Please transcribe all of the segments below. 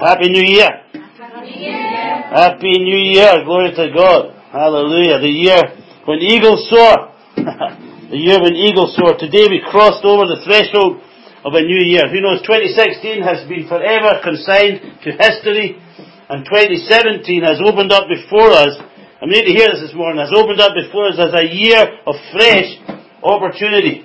Happy New Year. Happy New Year. Happy New Year. Glory to God. Hallelujah. The year when eagles soar. The year when eagles soar. Today we crossed over the threshold of a new year. Who knows, 2016 has been forever consigned to history, and 2017 has opened up before us. I need to hear this morning. Has opened up before us as a year of fresh opportunity.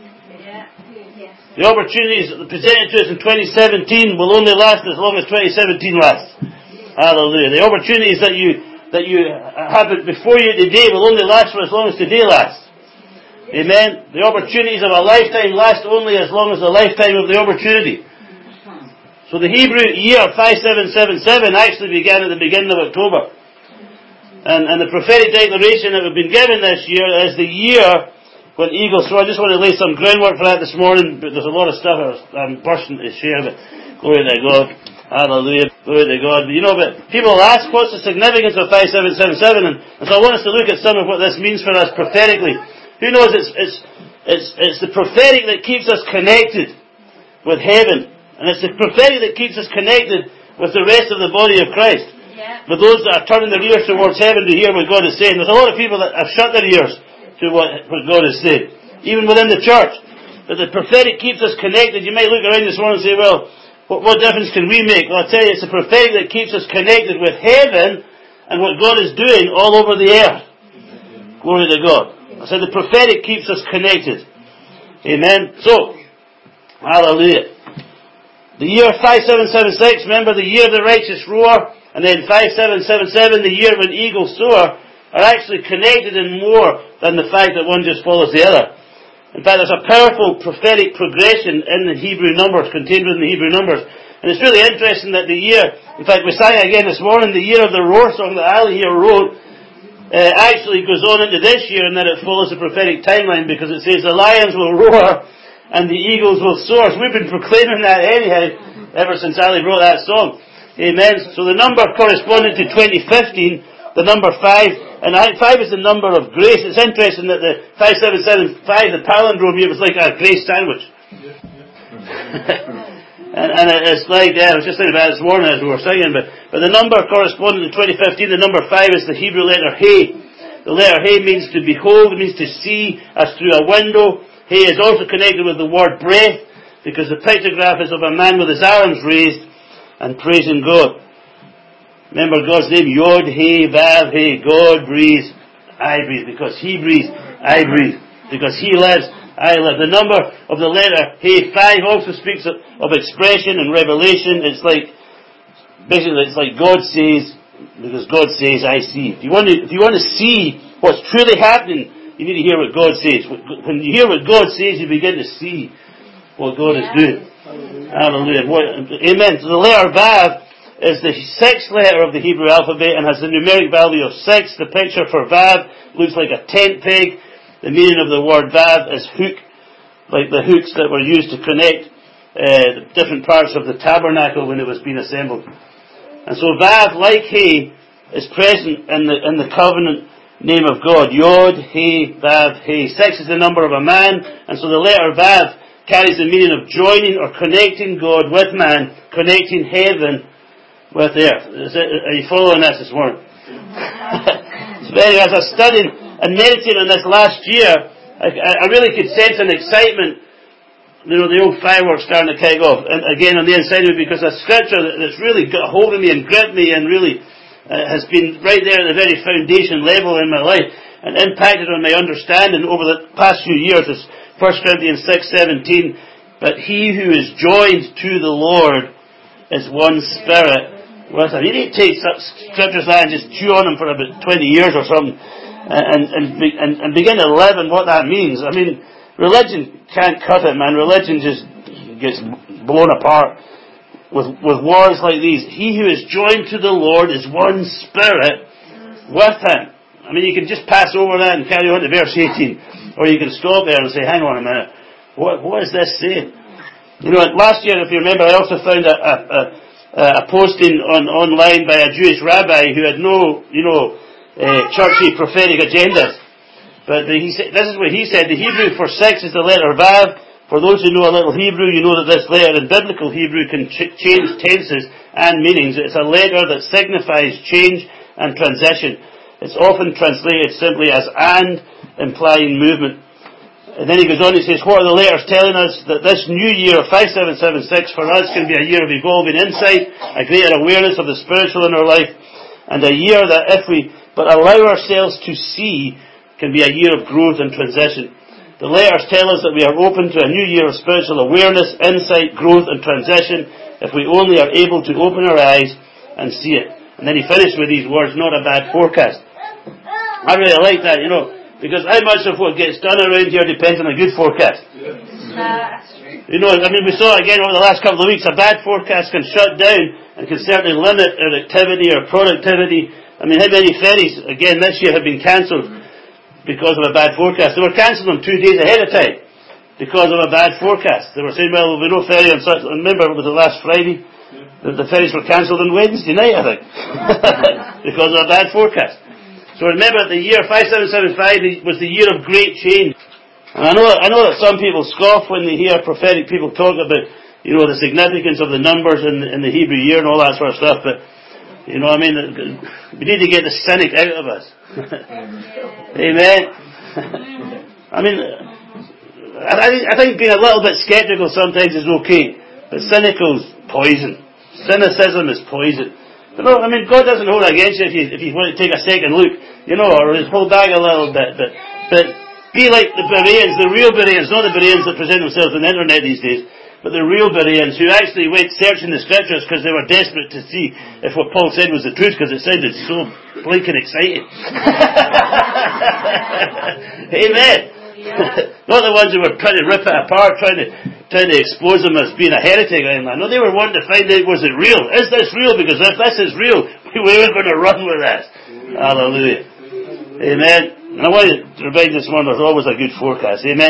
The opportunities presented to us in 2017 will only last as long as 2017 lasts. Hallelujah. The opportunities that you have before you today will only last for as long as today lasts. Amen. The opportunities of a lifetime last only as long as the lifetime of the opportunity. So the Hebrew year 5777 actually began at the beginning of October. And the prophetic declaration that we've been given this year is the year when eagles soar. I just want to lay some groundwork for that this morning, but there's a lot of stuff I'm bursting to share, but glory to God. Hallelujah. Glory to God. But people ask, what's the significance of 5777? And so I want us to look at some of what this means for us prophetically. Who knows, it's the prophetic that keeps us connected with heaven. And it's the prophetic that keeps us connected with the rest of the body of Christ. Yeah. With those that are turning their ears towards heaven to hear what God is saying. There's a lot of people that have shut their ears to what God is saying, even within the church. But the prophetic keeps us connected. You might look around this morning and say, well, what difference can we make? Well, I'll tell you, it's the prophetic that keeps us connected with heaven and what God is doing all over the earth. Glory to God. I said the prophetic keeps us connected. Amen. So, hallelujah. The year 5776, remember the year of the righteous roar, and then 5777, the year when eagles soar, are actually connected in more than the fact that one just follows the other. In fact, there's a powerful prophetic progression in the Hebrew numbers, contained within the Hebrew numbers. And it's really interesting that the year, in fact we sang again this morning, the year of the roar song that Ali here wrote, actually goes on into this year, and that it follows the prophetic timeline, because it says the lions will roar and the eagles will soar. So we've been proclaiming that anyhow, ever since Ali wrote that song. Amen. So the number corresponding to 2015, the number 5, and I think 5 is the number of grace. It's interesting that the 5775, the palindrome here, was like a grace sandwich. and it's like, I was just thinking about it this morning as we were singing, but the number corresponding to 2015, the number 5 is the Hebrew letter Hey. The letter Hey means to behold, it means to see as through a window. Hey is also connected with the word breath, because the pictograph is of a man with his arms raised and praising God. Remember God's name, Yod, He, Vav, He. God breathes, I breathe. Because He breathes, I breathe. Because He lives, I live. The number of the letter He, 5, also speaks of expression and revelation. It's like God says, because God says, I see. If you want to see what's truly happening, you need to hear what God says. When you hear what God says, you begin to see what God is doing. Hallelujah. Amen. So the letter Vav is the 6th letter of the Hebrew alphabet and has the numeric value of 6. The picture for Vav looks like a tent peg. The meaning of the word Vav is hook, like the hooks that were used to connect the different parts of the tabernacle when it was being assembled. And so Vav, like He, is present in the covenant name of God. Yod, He, Vav, He. 6 is the number of a man, and so the letter Vav carries the meaning of joining or connecting God with man, connecting heaven with earth. Are you following this morning? So anyway, as I studied and meditated on this last year, I really could sense an excitement, the old fireworks starting to kick off, and again on the inside of me, because a scripture that's really got hold of me and gripped me and really has been right there at the very foundation level in my life and impacted on my understanding over the past few years is 1 Corinthians 6:17. But he who is joined to the Lord is one spirit with him. You need to take such scriptures and just chew on them for about 20 years or something and begin to live in what that means. I mean, religion can't cut it, man. Religion just gets blown apart with words like these. He who is joined to the Lord is one spirit with him. I mean, you can just pass over that and carry on to verse 18. Or you can stop there and say, hang on a minute, what is this saying? Last year, if you remember, I also found a posting online by a Jewish rabbi who had no, churchy prophetic agendas. But this is what he said. The Hebrew for 6 is the letter Vav. For those who know a little Hebrew, you know that this letter in biblical Hebrew can change tenses and meanings. It's a letter that signifies change and transition. It's often translated simply as and, implying movement. And then he goes on, he says, what are the letters telling us? That this new year of 5776 for us can be a year of evolving insight, a greater awareness of the spiritual in our life, and a year that if we but allow ourselves to see, can be a year of growth and transition. The letters tell us that we are open to a new year of spiritual awareness, insight, growth and transition if we only are able to open our eyes and see it. And then he finished with these words, not a bad forecast. I really like that, because how much of what gets done around here depends on a good forecast. We saw again over the last couple of weeks, a bad forecast can shut down and can certainly limit our activity or productivity. How many ferries, again, this year have been cancelled because of a bad forecast? They were cancelled on 2 days ahead of time because of a bad forecast. They were saying, well, there'll be no ferry on such. Remember, it was the last Friday. The ferries were cancelled on Wednesday night, I think, because of a bad forecast. So remember, the year 5775 was the year of great change. And I know that some people scoff when they hear prophetic people talk about, the significance of the numbers in the Hebrew year and all that sort of stuff, but we need to get the cynic out of us. Amen. I think being a little bit skeptical sometimes is okay, but cynical's poison. Cynicism is poison. But God doesn't hold it against you if you want to take a second look, or just hold back a little bit, but be like the Bereans, the real Bereans, not the Bereans that present themselves on the internet these days, but the real Bereans who actually went searching the scriptures because they were desperate to see if what Paul said was the truth, because it sounded so blinking exciting. Amen. Not the ones who were trying to rip it apart, trying to expose him as being a heretic or anything. No, they were wanting to find out, was it real? Is this real? Because if this is real, we were going to run with this. Hallelujah. Amen. And I want to remind this morning, there's always a good forecast. Amen.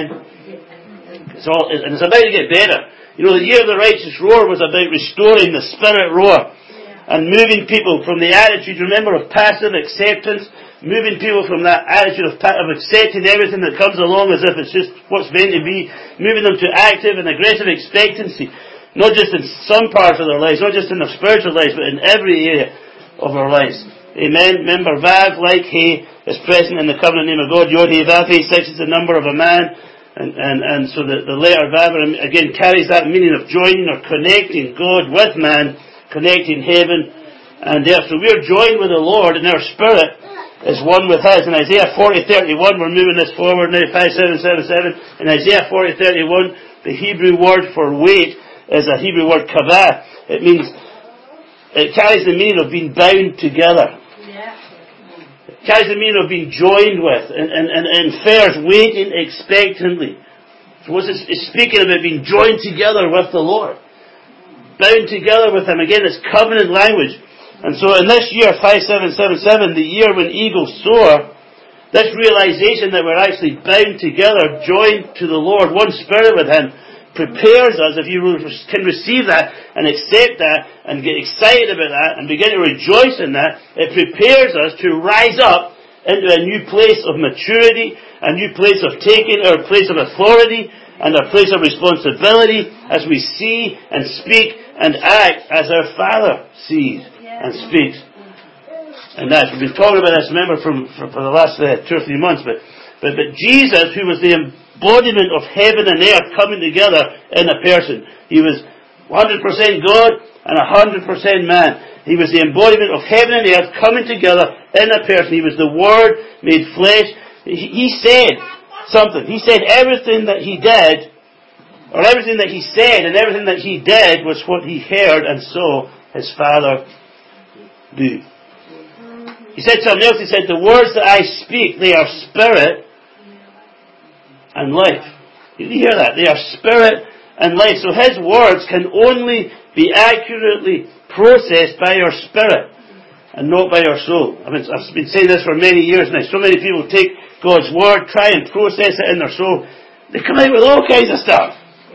And it's about to get better. The year of the righteous roar was about restoring the spirit roar and moving people from the attitude, remember, of passive acceptance, moving people from that attitude of accepting everything that comes along as if it's just what's meant to be, moving them to active and aggressive expectancy, not just in some parts of their lives, not just in their spiritual lives, but in every area of our lives. Amen. Remember, Vav, like He, is present in the covenant name of God. Yod He Vav He, 6 is the number of a man. And so the letter Vav again carries that meaning of joining or connecting God with man, connecting heaven and earth. So we're joined with the Lord, and our spirit is one with His. In Isaiah 40:31, we're moving this forward now, 5777. In Isaiah 40:31, the Hebrew word for wait is a Hebrew word kavah. It carries the meaning of being bound together. Carries the meaning of being joined with and infers waiting expectantly. So it's speaking about being joined together with the Lord. Bound together with Him. Again, it's covenant language. And so in this year, 5777, the year when eagles soar, this realization that we're actually bound together, joined to the Lord, one spirit with Him, prepares us, if you can receive that and accept that and get excited about that and begin to rejoice in that, it prepares us to rise up into a new place of maturity, a new place of taking our place of authority and our place of responsibility as we see and speak and act as our Father sees and speaks. And we've been talking about this, remember, for the last 2 or 3 months, but Jesus, who was the embodiment of heaven and earth coming together in a person. He was 100% God and 100% man. He was the embodiment of heaven and earth coming together in a person. He was the Word made flesh. He said something. He said everything that He did, or everything that He said and everything that He did was what He heard and saw His Father do. He said something else. He said, the words that I speak, they are spirit and life. Did you hear that? They are spirit and life. So His words can only be accurately processed by our spirit and not by our soul. I've been saying this for many years now. So many people take God's Word, try and process it in their soul. They come out with all kinds of stuff.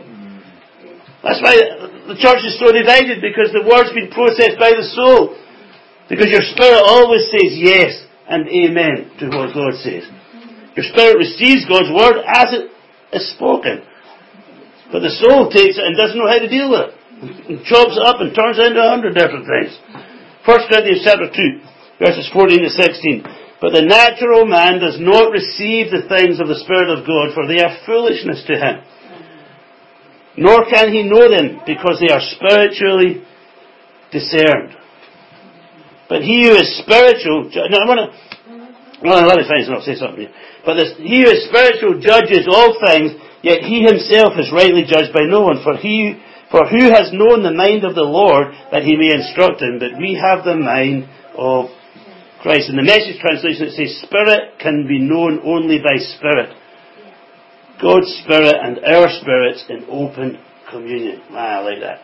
That's why the church is so divided, because the Word's been processed by the soul. Because your spirit always says yes and amen to what God says. Your spirit receives God's Word as it is spoken. But the soul takes it and doesn't know how to deal with it. And chops it up and turns it into 100 different things. 1 Corinthians chapter 2, verses 14 to 16. But the natural man does not receive the things of the Spirit of God, for they are foolishness to him. Nor can he know them, because they are spiritually discerned. But he who is spiritual... let me finish and I'll say something here. But he who is spiritual judges all things, yet he himself is rightly judged by no one. For who has known the mind of the Lord, that he may instruct him? But we have the mind of Christ. In the Message translation it says, Spirit can be known only by Spirit. God's Spirit and our spirits in open communion. I like that.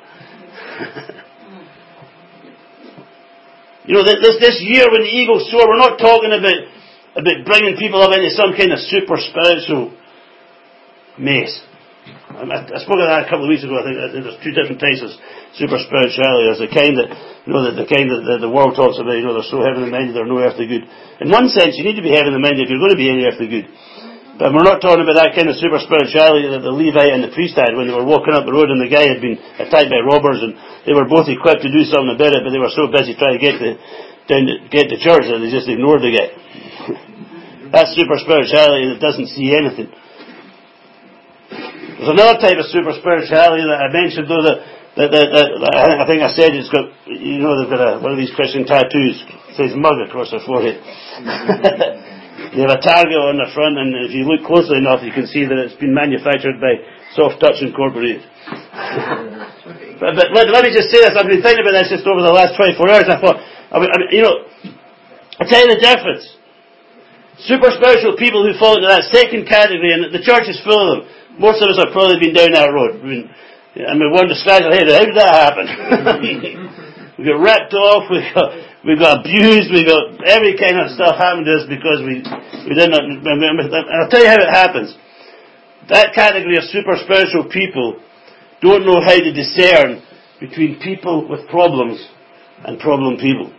This year when the eagles soar, we're not talking about bringing people up into some kind of super spiritual mess. I spoke of that a couple of weeks ago. I think there's two different types of super spirituality. There's the kind that, the world talks about, they're so heavenly minded, they're no earthly good. In one sense, you need to be heavenly minded if you're going to be any earthly good. But we're not talking about that kind of super spirituality that the Levite and the priest had when they were walking up the road and the guy had been attacked by robbers and they were both equipped to do something about it, but they were so busy trying to get to church that they just ignored the guy. That's super spirituality that doesn't see anything. There's another type of super spirituality that I mentioned, though, that I think I said it's got, they've got one of these Christian tattoos. It says mug across their forehead. They have a target on the front, and if you look closely enough, you can see that it's been manufactured by Soft Touch Incorporated. but let me just say this. I've been thinking about this just over the last 24 hours. I thought, I'll tell you the difference. Super spiritual people who fall into that second category, and the church is full of them. Most of us have probably been down that road. I mean, one to scratch our head. How did that happen? We got ripped off. We got abused. We got every kind of stuff happened to us because we didn't. And I'll tell you how it happens. That category of super spiritual people don't know how to discern between people with problems and problem people.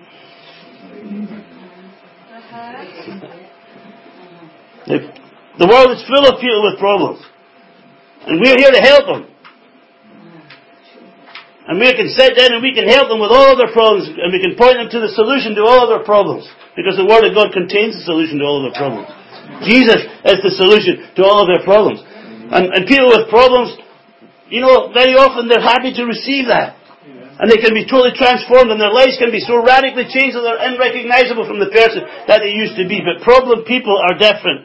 The world is full of people with problems. And we're here to help them. And we can sit down and we can help them with all of their problems, and we can point them to the solution to all of their problems. Because the Word of God contains the solution to all of their problems. Jesus is the solution to all of their problems. And people with problems, very often they're happy to receive that. And they can be totally transformed, and their lives can be so radically changed that they're unrecognizable from the person that they used to be. But problem people are different.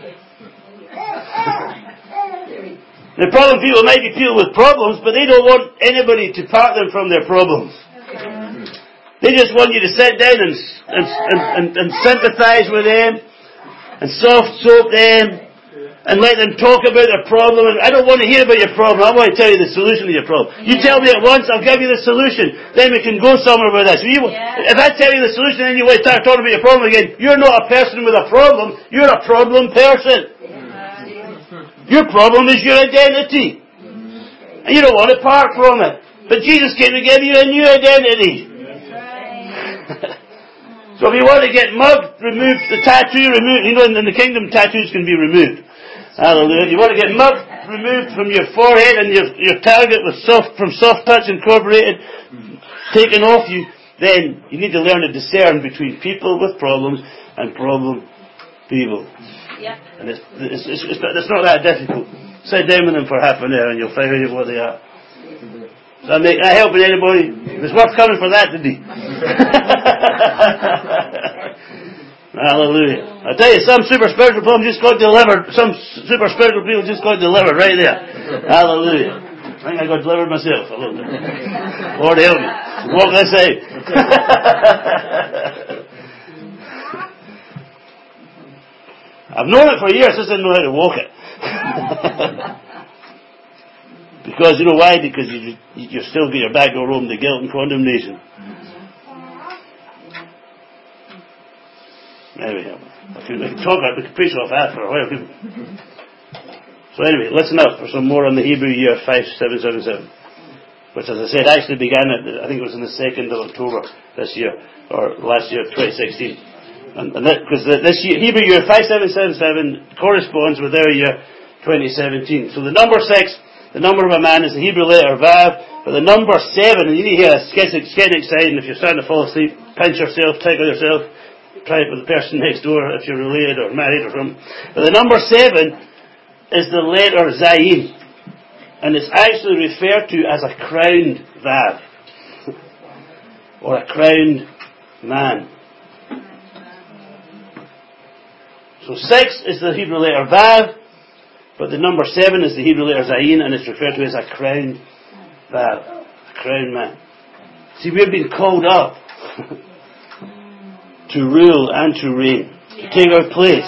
The problem people might be people with problems, but they don't want anybody to part them from their problems. They just want you to sit down and sympathize with them, and soft soap them, and let them talk about their problem. And I don't want to hear about your problem. I want to tell you the solution to your problem. You tell me it once, I'll give you the solution. Then we can go somewhere with this. If I tell you the solution and then you want to start talking about your problem again, you're not a person with a problem. You're a problem person. Your problem is your identity. And you don't want to part from it. But Jesus came to give you a new identity. So if you want to get mugged, remove the tattoo, in the kingdom tattoos can be removed. Hallelujah. If you want to get mugged, removed from your forehead and your target from Soft Touch Incorporated, taken off you, then you need to learn to discern between people with problems and problem people. Yeah. And it's not that difficult. Sit down with them for half an hour and you'll figure out what they are. So am I helping anybody? It's worth coming for that today. Hallelujah. I tell you, some super spiritual problems just got delivered. Some super spiritual people just got delivered right there. Hallelujah. I think I got delivered myself a little bit. Lord help me. Walk this out. I've known it for years, just didn't know how to walk it. Because, you know why? Because you still get your back door open to guilt and condemnation. There we go. We could preach off that for a while. So anyway, listen up for some more on the Hebrew year 5777. Which, as I said, actually began I think it was on the 2nd of October this year, or last year, 2016. Because this year, Hebrew year 5777 corresponds with our year 2017. So the number 6 The number of a man is the Hebrew letter Vav. But the number 7, and you need to hear it's getting exciting. If you're starting to fall asleep, pinch yourself, tickle yourself, try it with the person next door if you're related or married or something. But the number 7 is the letter Zayin. And it's actually referred to as a crowned Vav. Or a crowned man. So 6 is the Hebrew letter Vav, but the number 7 is the Hebrew letter Zayin, and it's referred to as a crowned Vav, a crowned man. See, we've been called up to rule and to reign, to take our place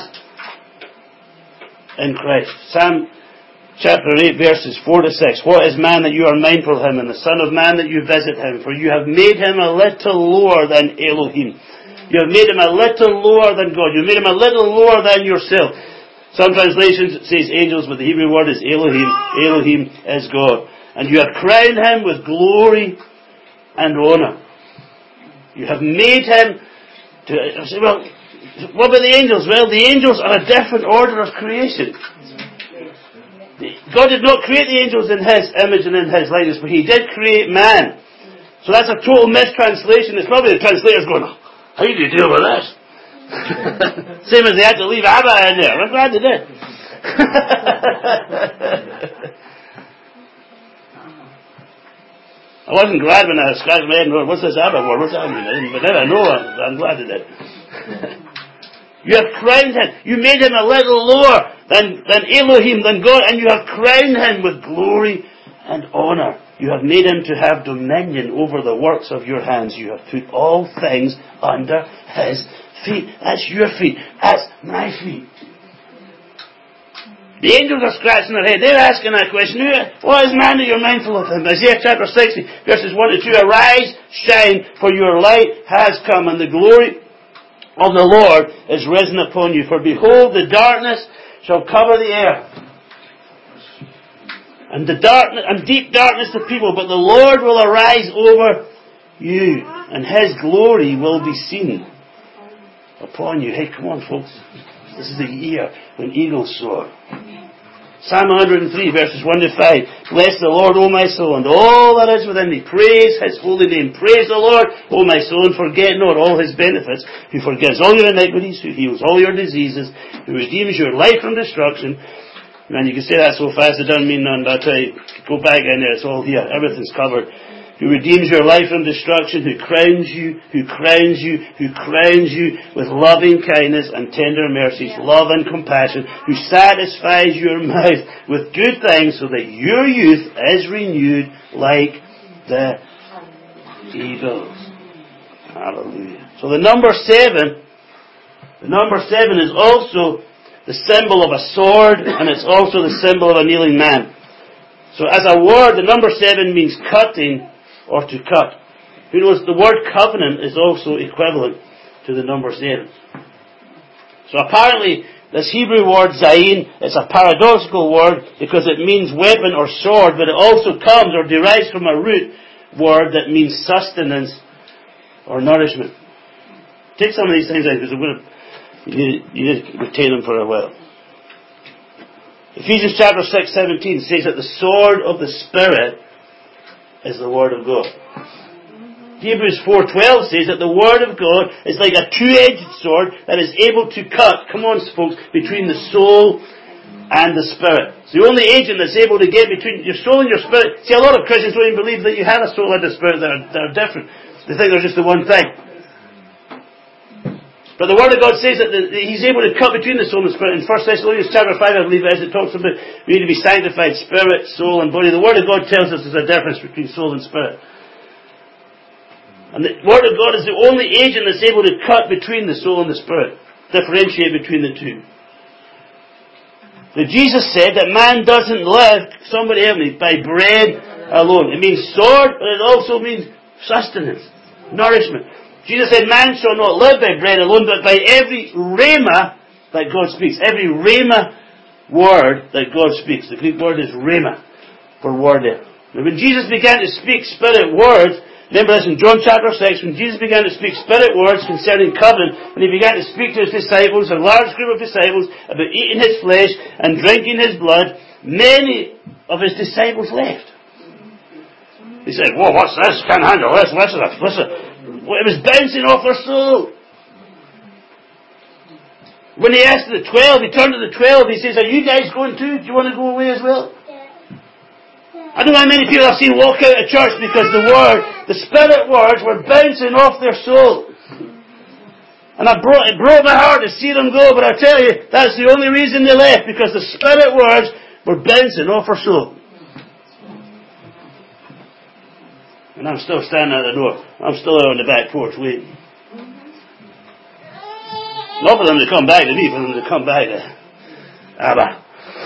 in Christ. Psalm chapter 8 verses 4 to 6. What is man that you are mindful of him, and the son of man that you visit him? For you have made him a little lower than Elohim. You have made him a little lower than God. You have made him a little lower than yourself. Some translations says angels, but the Hebrew word is Elohim. Elohim is God. And you have crowned him with glory and honor. You have made him to... I say, well, what about the angels? Well, the angels are a different order of creation. God did not create the angels in his image and in his likeness, but he did create man. So that's a total mistranslation. It's probably the translators going, how do you deal with this? Same as they had to leave Abba in there. I'm glad they did. I wasn't glad when I scratched my head and wrote, what's this Abba word? What's that mean? But then I know I'm glad they did. You have crowned him. You made him a little lower than Elohim, than God, and you have crowned him with glory and honor. You have made him to have dominion over the works of your hands. You have put all things under his feet. That's your feet. That's my feet. The angels are scratching their head. They're asking that question. What is man that you're mindful of him? Isaiah chapter 60, verses 1 to 2. Arise, shine, for your light has come, and the glory of the Lord is risen upon you. For behold, the darkness shall cover the earth. And the darkness, and deep darkness the people, but the Lord will arise over you, and his glory will be seen upon you. Hey, come on, folks. This is the year when eagles soar. Psalm 103, verses 1 to 5. Bless the Lord, O my soul, and all that is within me. Praise his holy name. Praise the Lord, O my soul, and forget not all his benefits, who forgives all your iniquities, who heals all your diseases, who redeems your life from destruction. Man, you can say that so fast it doesn't mean none, but I tell you, go back in there, it's all here, everything's covered. Who redeems your life from destruction, who crowns you with loving kindness and tender mercies, love and compassion, who satisfies your mouth with good things so that your youth is renewed like the eagles. Hallelujah. So the number 7 is also the symbol of a sword, and it's also the symbol of a kneeling man. So as a word, the number 7 means cutting or to cut. You know, the word covenant is also equivalent to the number 7. So apparently, this Hebrew word zayin is a paradoxical word because it means weapon or sword, but it also comes or derives from a root word that means sustenance or nourishment. Take some of these things out because I'm going to you need to retain them for a while. Ephesians chapter 6:17 says that the sword of the Spirit is the Word of God. Hebrews 4:12 says that the Word of God is like a two-edged sword that is able to cut, come on folks, between the soul and the Spirit. It's the only agent that's able to get between your soul and your spirit. See, a lot of Christians don't even believe that you have a soul and a spirit that are different. They think they're just the one thing. But the Word of God says that he's able to cut between the soul and the spirit. In 1 Thessalonians chapter 5, I believe it is, it talks about we need to be sanctified, spirit, soul, and body. The Word of God tells us there's a difference between soul and spirit. And the Word of God is the only agent that's able to cut between the soul and the spirit. Differentiate between the two. Now Jesus said that man doesn't live, somebody help me, by bread alone. It means sword, but it also means sustenance, nourishment. Jesus said, man shall not live by bread alone, but by every rhema that God speaks. Every rhema word that God speaks. The Greek word is rhema, for word there. Now when Jesus began to speak spirit words, remember this in John chapter 6, when Jesus began to speak spirit words concerning covenant, when he began to speak to his disciples, a large group of disciples, about eating his flesh and drinking his blood, many of his disciples left. He said, whoa, what's this? Can't handle this. Listen. It was bouncing off their soul. When he asked the 12, he turned to the 12, he says, are you guys going too? Do you want to go away as well? I don't know how many people I've seen walk out of church because the Spirit words were bouncing off their soul. And it broke my heart to see them go, but I tell you, that's the only reason they left, because the Spirit words were bouncing off their soul. And I'm still standing at the door. I'm still out on the back porch waiting. Not for them to come back to me, for them to come back to Abba.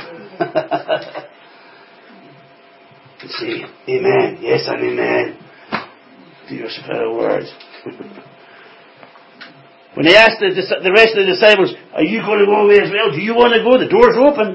Say, amen. Yes, and amen to your Spirit words. When they asked the rest of the disciples, are you going to go away as well? Do you want to go? The door's open.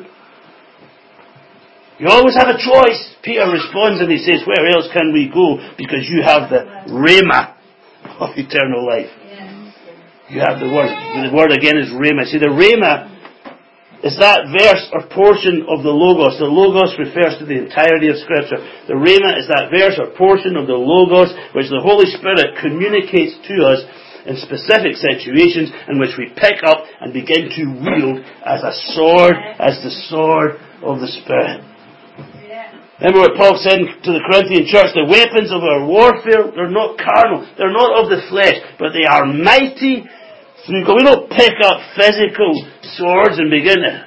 You always have a choice. Peter responds and he says, where else can we go? Because you have the rhema of eternal life. You have the word. The word again is rhema. See, the rhema is that verse or portion of the Logos. The Logos refers to the entirety of Scripture. The rhema is that verse or portion of the Logos which the Holy Spirit communicates to us in specific situations, in which we pick up and begin to wield as a sword, as the sword of the Spirit. Remember what Paul said to the Corinthian church, the weapons of our warfare, they're not carnal, they're not of the flesh, but they are mighty through God. We don't pick up physical swords and begin to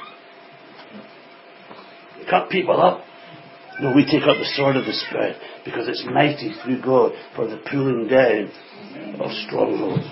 cut people up. No, we take up the sword of the Spirit, because it's mighty through God for the pulling down of strongholds.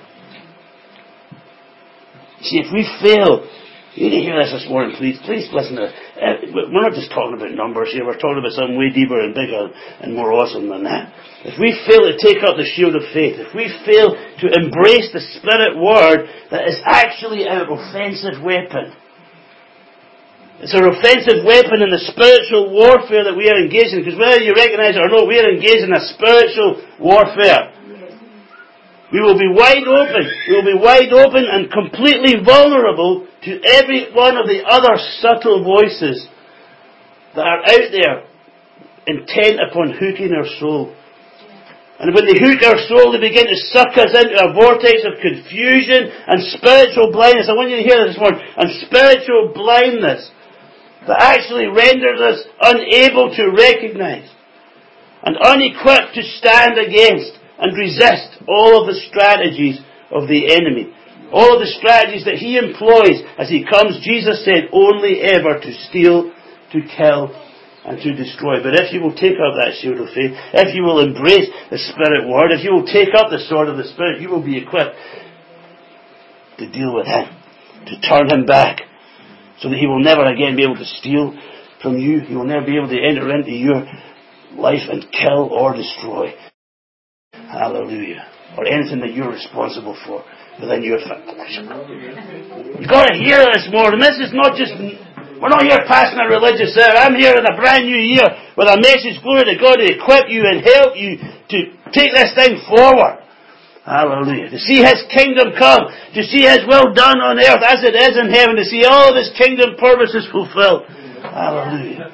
See, if we fail, you need to hear this morning, please listen to it. We're not just talking about numbers here, we're talking about something way deeper and bigger and more awesome than that. If we fail to take up the shield of faith, if we fail to embrace the Spirit word that is actually our offensive weapon, it's our offensive weapon in the spiritual warfare that we are engaged in, because whether you recognize it or not, we are engaged in a spiritual warfare. We will be wide open. We will be wide open and completely vulnerable to every one of the other subtle voices that are out there intent upon hooking our soul. And when they hook our soul, they begin to suck us into a vortex of confusion and spiritual blindness. I want you to hear this morning. And spiritual blindness that actually renders us unable to recognize and unequipped to stand against and resist all of the strategies of the enemy. All of the strategies that he employs as he comes, Jesus said, only ever to steal, to kill, and to destroy. But if you will take up that shield of faith, if you will embrace the Spirit word, if you will take up the sword of the Spirit, you will be equipped to deal with him, to turn him back, so that he will never again be able to steal from you. He will never be able to enter into your life and kill or destroy. Hallelujah. Or anything that you're responsible for within your family. You've got to hear this morning. This is not just, we're not here passing a religious service. I'm here in a brand new year with a message, glory to God, to equip you and help you to take this thing forward. Hallelujah. To see His kingdom come. To see His will done on earth as it is in heaven. To see all of His kingdom purposes fulfilled. Hallelujah.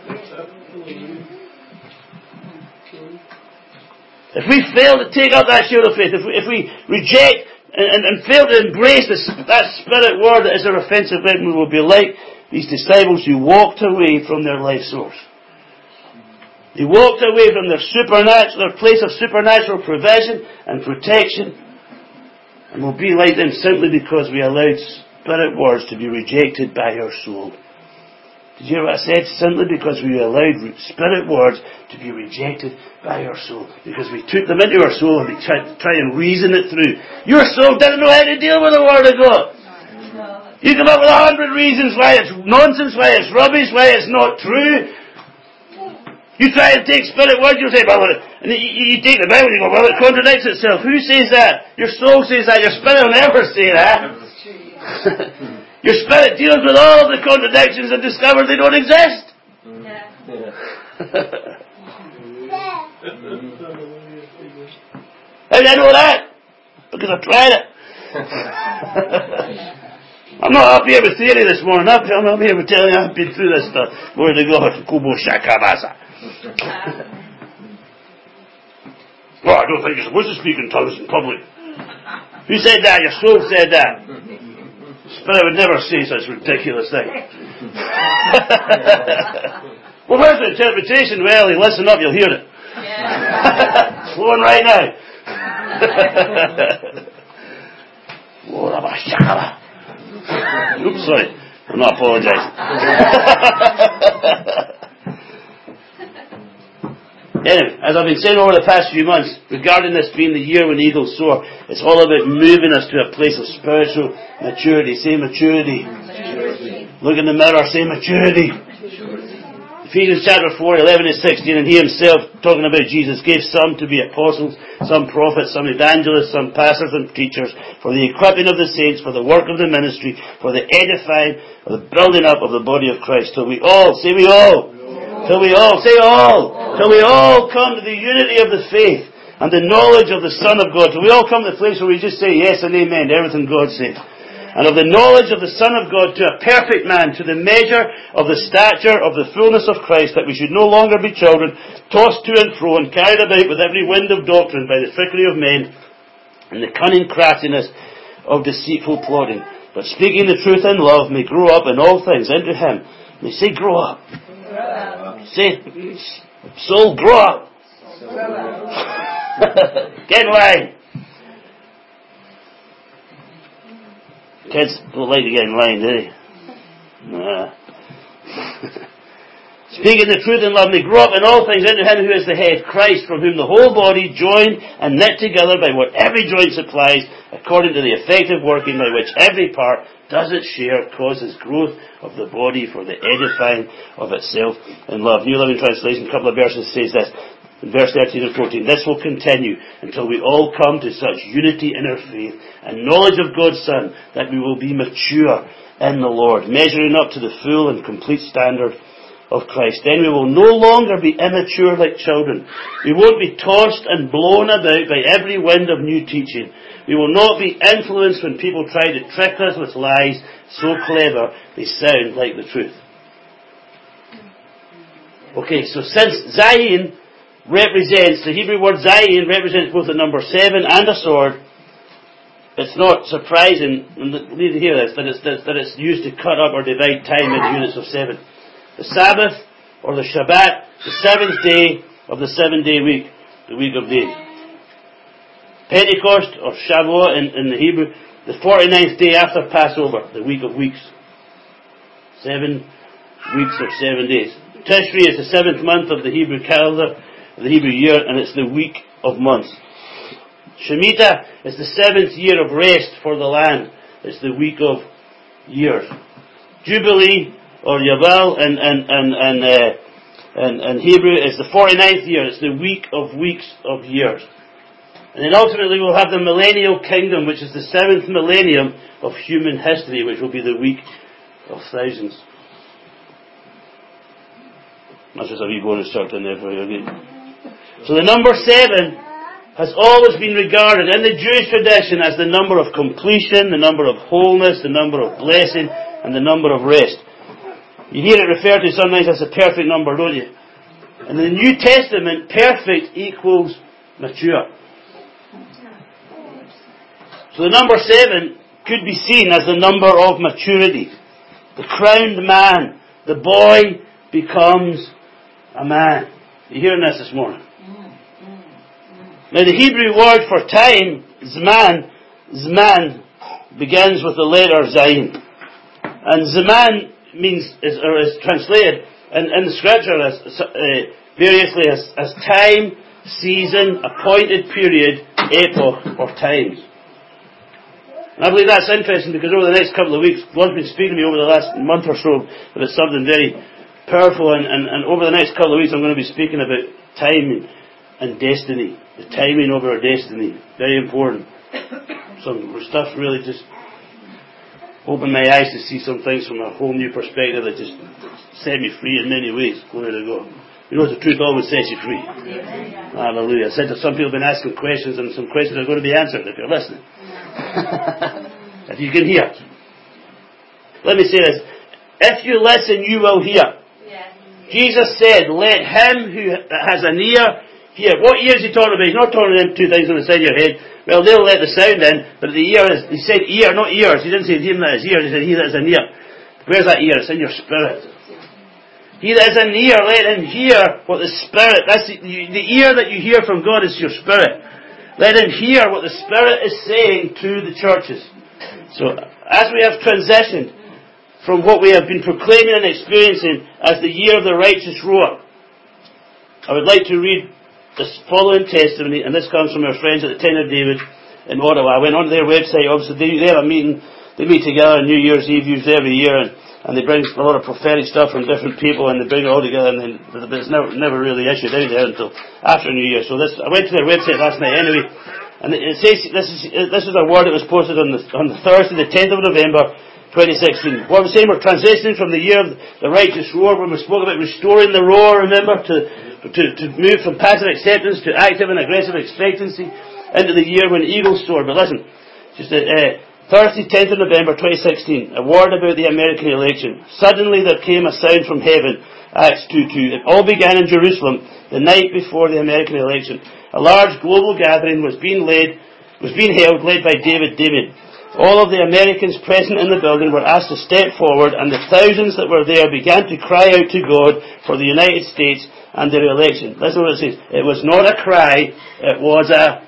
If we fail to take up that shield of faith, if we reject and fail to embrace that Spirit word that is our offensive weapon, we will be like these disciples who walked away from their life source. They walked away from their place of supernatural provision and protection, and will be like them simply because we allowed Spirit words to be rejected by our soul. Did you hear what I said? Simply because we allowed Spirit words to be rejected by our soul. Because we took them into our soul and we try and reason it through. Your soul doesn't know how to deal with the Word of God. You come up with 100 reasons why it's nonsense, why it's rubbish, why it's not true. You try and take Spirit words, you'll say, well, and you take the Bible and you go, well, it contradicts itself. Who says that? Your soul says that. Your Spirit will never say that. Your Spirit deals with all of the contradictions and discovers they don't exist. How do I know that? Because I've tried it. I'm not up here with theory this morning. I'm up here with telling you I've been through this stuff. Word of God. Kubo Shakabasa. Oh, I don't think you're supposed to speak in tongues in public. Who said that? Your soul said that. Spirit would never say such ridiculous thing. Well, where's the interpretation? Well, you listen up, you'll hear it. It's flowing right now. Oops, sorry. I'm not apologising. Anyway, as I've been saying over the past few months, regarding this being the year when eagles soar, it's all about moving us to a place of spiritual maturity. Say maturity. Look in the mirror, say maturity. Ephesians chapter 4, 11 to 16, and he himself, talking about Jesus, gave some to be apostles, some prophets, some evangelists, some pastors and teachers, for the equipping of the saints, for the work of the ministry, for the edifying, for the building up of the body of Christ, till we all, say we all, till we all, say all, till we all come to the unity of the faith and the knowledge of the Son of God, till we all come to the place where we just say yes and amen to everything God said. And of the knowledge of the Son of God to a perfect man, to the measure of the stature of the fullness of Christ, that we should no longer be children, tossed to and fro and carried about with every wind of doctrine by the trickery of men and the cunning craftiness of deceitful plotting. But speaking the truth in love may grow up in all things into him. May say grow up. Say, soul grow up. Get in line. Kids don't like to get in line, do they? Nah. Speaking the truth in love may grow up in all things into him who is the head, Christ, from whom the whole body, joined and knit together by what every joint supplies, according to the effective working by which every part does its share, causes growth of the body for the edifying of itself in love. New Living Translation, a couple of verses says this. In verse 13 and 14, this will continue until we all come to such unity in our faith and knowledge of God's Son that we will be mature in the Lord, measuring up to the full and complete standard of Christ. Then we will no longer be immature like children. We won't be tossed and blown about by every wind of new teaching. We will not be influenced when people try to trick us with lies so clever they sound like the truth. Okay, so since Zion represents, the Hebrew word Zion represents both the number 7 and a sword, it's not surprising, and you need to hear this, that it's used to cut up or divide time into units of 7. The Sabbath, or the Shabbat, the 7th day of the 7-day week, the week of days. Pentecost, or Shavuot in the Hebrew, the 49th day after Passover, the week of weeks. 7 weeks of 7 days. Tishri is the 7th month of the Hebrew calendar, the Hebrew year, and it's the week of months. Shemitah is the 7th year of rest for the land. It's the week of years. Jubilee, or Yabal, and Hebrew is the 49th year. It's the week of weeks of years. And then ultimately we'll have the millennial kingdom, which is the 7th millennium of human history, which will be the week of thousands. That's just a wee bonus chapter in there for you again. So the number 7 has always been regarded in the Jewish tradition as the number of completion, the number of wholeness, the number of blessing, and the number of rest. You hear it referred to sometimes as a perfect number, don't you? In the New Testament, perfect equals mature. So the number 7 could be seen as the number of maturity. The crowned man, the boy becomes a man. You're hearing this morning. Now the Hebrew word for time, Zman, begins with the letter Zayin. And Zaman means, is translated in the scripture as variously as time, season, appointed period, epoch, or times. And I believe that's interesting because over the next couple of weeks, God's been speaking to me over the last month or so, but it's something very powerful, and over the next couple of weeks I'm going to be speaking about timing and destiny. The timing over our destiny. Very important. Some stuff really just opened my eyes to see some things from a whole new perspective that just set me free in many ways. Glory to God. You know, the truth always sets you free. Amen. Hallelujah. I said that some people have been asking questions, and some questions are going to be answered if you're listening. If you can hear. let me say this. If you listen, you will hear. Jesus said, let him who has an ear hear. What ear is he talking about? He's not talking about them two things on the side of your head. Well, they'll let the sound in, but the ear is, he said ear, not ears. He didn't say him that has ears, he said he that has an ear. Where's that ear? It's in your spirit. He that has an ear, let him hear what the Spirit, that's the ear that you hear from God is your spirit. Let him hear what the Spirit is saying to the churches. So, as we have transitioned from what we have been proclaiming and experiencing as the year of the righteous roar, I would like to read this following testimony, and this comes from our friends at the Ten of David in Ottawa. I went onto their website, obviously they have a meeting, they meet together on New Year's Eve usually every year, and they bring a lot of prophetic stuff from different people, and they bring it all together, and then it's never really issued out there until after New Year. So I went to their website last night anyway, and it says, this is a word that was posted on the Thursday, the 10th of November, 2016. What we're saying, we're transitioning from the year of the righteous roar, when we spoke about restoring the roar, remember, to move from passive acceptance to active and aggressive expectancy into the year when eagles soar. But listen, just Thursday, 10th of November 2016, a word about the American election. Suddenly there came a sound from heaven, Acts 2:2. It all began in Jerusalem the night before the American election. A large global gathering was being held, led by David Damien. All of the Americans present in the building were asked to step forward, and the thousands that were there began to cry out to God for the United States and their election. Listen to what it says. It was not a cry, it was a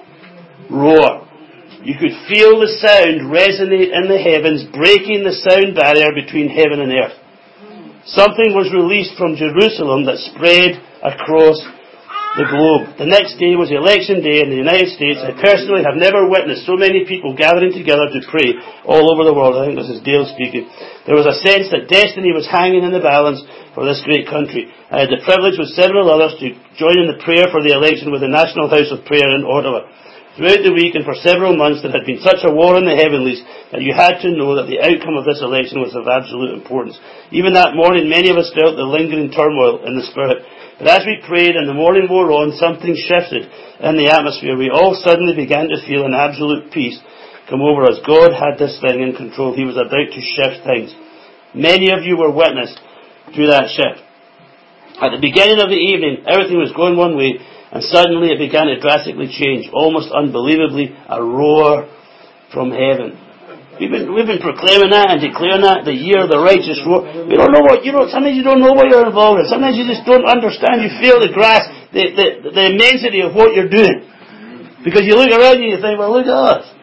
roar. You could feel the sound resonate in the heavens, breaking the sound barrier between heaven and earth. Something was released from Jerusalem that spread across the globe. The next day was election day in the United States. I personally have never witnessed so many people gathering together to pray all over the world. I think this is Dale speaking. There was a sense that destiny was hanging in the balance for this great country. I had the privilege with several others to join in the prayer for the election with the National House of Prayer in Ottawa. Throughout the week and for several months there had been such a war in the heavenlies that you had to know that the outcome of this election was of absolute importance. Even that morning many of us felt the lingering turmoil in the spirit. But as we prayed and the morning wore on, something shifted in the atmosphere. We all suddenly began to feel an absolute peace come over us. God had this thing in control. He was about to shift things. Many of you were witness to that shift. At the beginning of the evening, everything was going one way, and suddenly it began to drastically change, almost unbelievably, a roar from heaven. We've been proclaiming that and declaring that, the year of the righteous roar. We don't know sometimes you don't know what you're involved in. Sometimes you just don't understand. You feel the grasp, the immensity of what you're doing. Because you look around you and you think, well, look at us.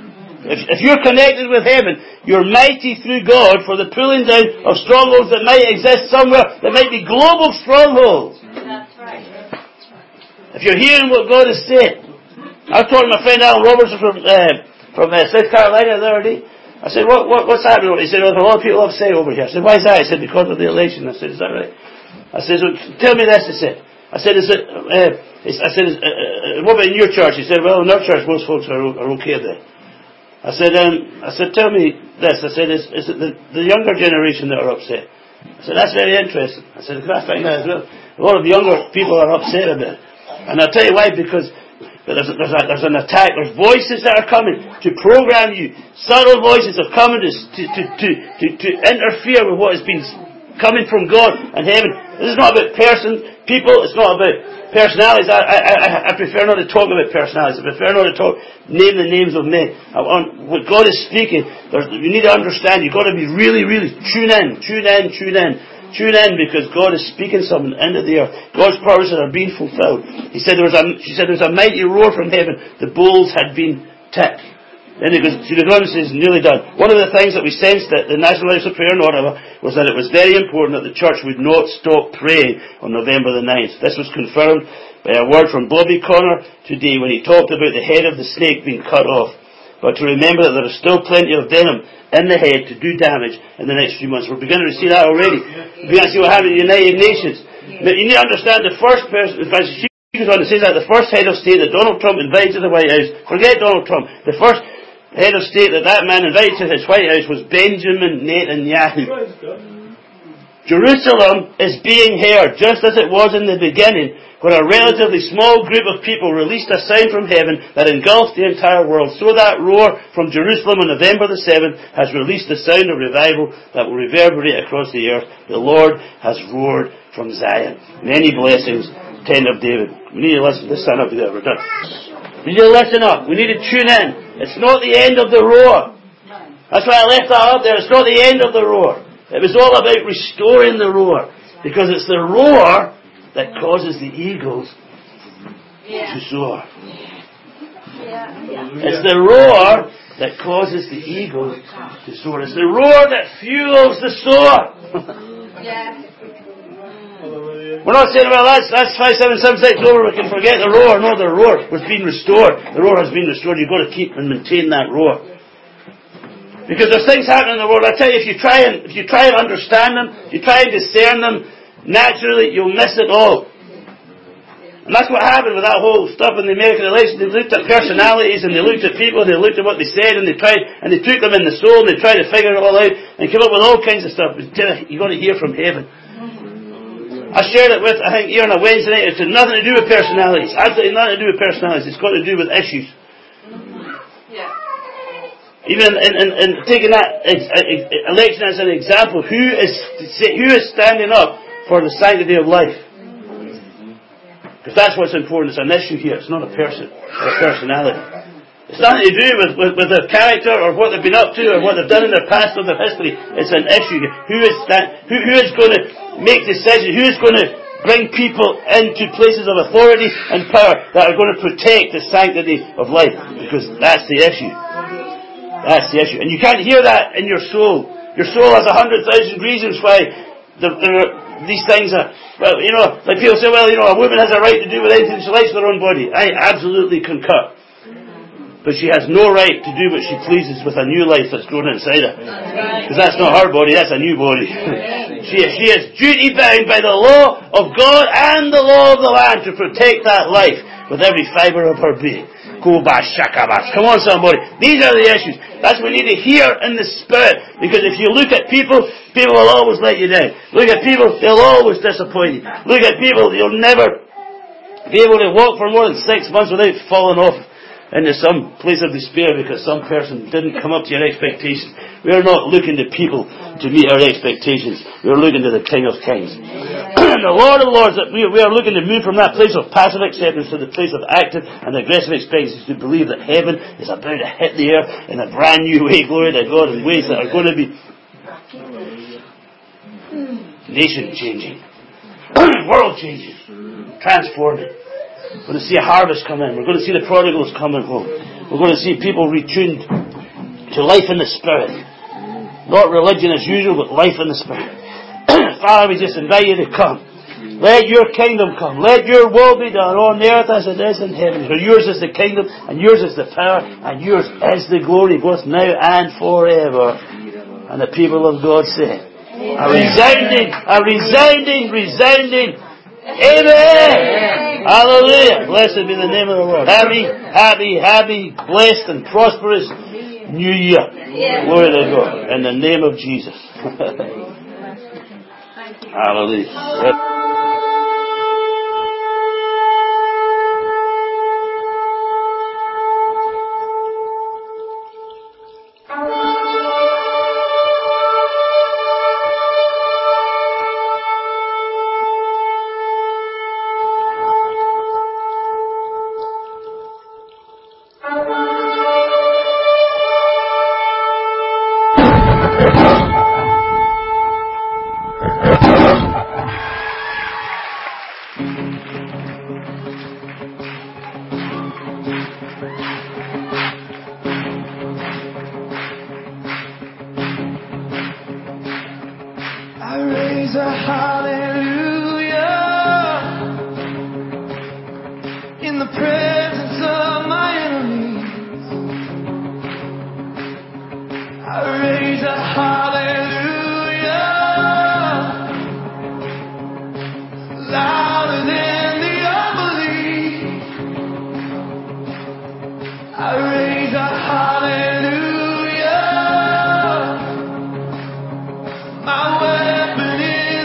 If you're connected with heaven, you're mighty through God for the pulling down of strongholds that might exist somewhere, that might be global strongholds. That's right. If you're hearing what God has said. I was talking to my friend Alan Robertson from South Carolina the other day. I said, what's happening? He said, well, there's a lot of people upset over here. I said, why is that? He said, because of the election. I said, is that right? I said, well, tell me this, I said, what about in your church? He said, well, in our church most folks are okay there. I said, tell me this. I said, is it the younger generation that are upset? I said, that's very interesting. I said, I find that as well. A lot of younger people are upset about it. And I'll tell you why, because there's an attack. There's voices that are coming to program you. Subtle voices are coming to interfere with what has been coming from God and heaven. This is not about people. It's not about personalities. I prefer not to talk about personalities. I prefer not to name the names of men. What God is speaking, you need to understand. You've got to be really, really tune in. Tune in because God is speaking something into the earth. God's purposes are being fulfilled. She said there was a mighty roar from heaven. The bowls had been tipped. Then he goes, it's nearly done. One of the things that we sensed at the National House of Prayer in Ottawa was that it was very important that the church would not stop praying on November the 9th. This was confirmed by a word from Bobby Connor today when he talked about the head of the snake being cut off. But to remember that there is still plenty of venom in the head to do damage in the next few months. We're beginning to see that already. We're going to see what happened in the United Nations. But you need to understand the first person, in fact, she goes on to say that the first head of state that Donald Trump invited to the White House, forget Donald Trump, the first head of state that man invited to his White House was Benjamin Netanyahu. Jerusalem is being heard, just as it was in the beginning, when a relatively small group of people released a sound from heaven that engulfed the entire world. So that roar from Jerusalem on November the 7th has released the sound of revival that will reverberate across the earth. The Lord has roared from Zion. Many blessings, Tender of David. We need to listen. Let's stand up together. We're done. We need to listen up. We need to tune in. It's not the end of the roar. That's why I left that up there. It's not the end of the roar. It was all about restoring the roar. Because it's the roar that causes the eagles to soar. It's the roar that causes the eagles to soar. It's the roar that fuels the soar. We're not saying, well, that's 5776 over, we can forget the roar. No, the roar was being restored. The roar has been restored. You've got to keep and maintain that roar. Because there's things happening in the world. I tell you, if you try and understand them, if you try and discern them, naturally you'll miss it all. And that's what happened with that whole stuff in the American election. They looked at personalities and they looked at people, they looked at what they said, and they took them in the soul and they tried to figure it all out and came up with all kinds of stuff. You've got to hear from heaven. I shared it with, I think, here on a Wednesday night. It's got nothing to do with personalities. Absolutely nothing to do with personalities. It's got to do with issues. Even in taking that election as an example, who is standing up for the sanctity of life? Because that's what's important. It's an issue here. It's not a person or a personality. It's nothing to do with their character or what they've been up to or what they've done in their past or their history. It's an issue. Who is going to make decisions? Who is going to bring people into places of authority and power that are going to protect the sanctity of life? Because that's the issue. That's the issue. And you can't hear that in your soul. Your soul has 100,000 reasons why these things are, well, like people say, well, a woman has a right to do with anything she likes with her own body. I absolutely concur. But she has no right to do what she pleases with a new life that's grown inside her. Because that's not her body, that's a new body. She is duty bound by the law of God and the law of the land to protect that life with every fibre of her being. Come on, somebody. These are the issues. That's what we need to hear in the Spirit. Because if you look at people will always let you down. Look at people, they'll always disappoint you. Look at people, you'll never be able to walk for more than 6 months without falling off into some place of despair because some person didn't come up to your expectations. We are not looking to people to meet our expectations. We are looking to the King of Kings. The Lord of Lords, that we are looking to move from that place of passive acceptance to the place of active and aggressive expectancy, to believe that heaven is about to hit the earth in a brand new way, glory to God, in ways that are going to be nation changing, world changing, transforming. We're going to see a harvest come in. We're going to see the prodigals coming home. We're going to see people retuned to life in the Spirit. Not religion as usual, but life in the Spirit. Father, we just invite you to come. Let your kingdom come. Let your will be done on the earth as it is in heaven. For yours is the kingdom, and yours is the power, and yours is the glory, both now and forever. And the people of God say, a resounding Amen. Hallelujah. Blessed be the name of the Lord. Happy, blessed and prosperous New Year. Glory to God. In the name of Jesus. Hallelujah. My weapon is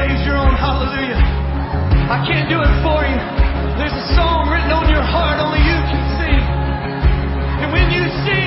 praise your own. Hallelujah. I can't do it for you. There's a song written on your heart only you can sing. And when you sing,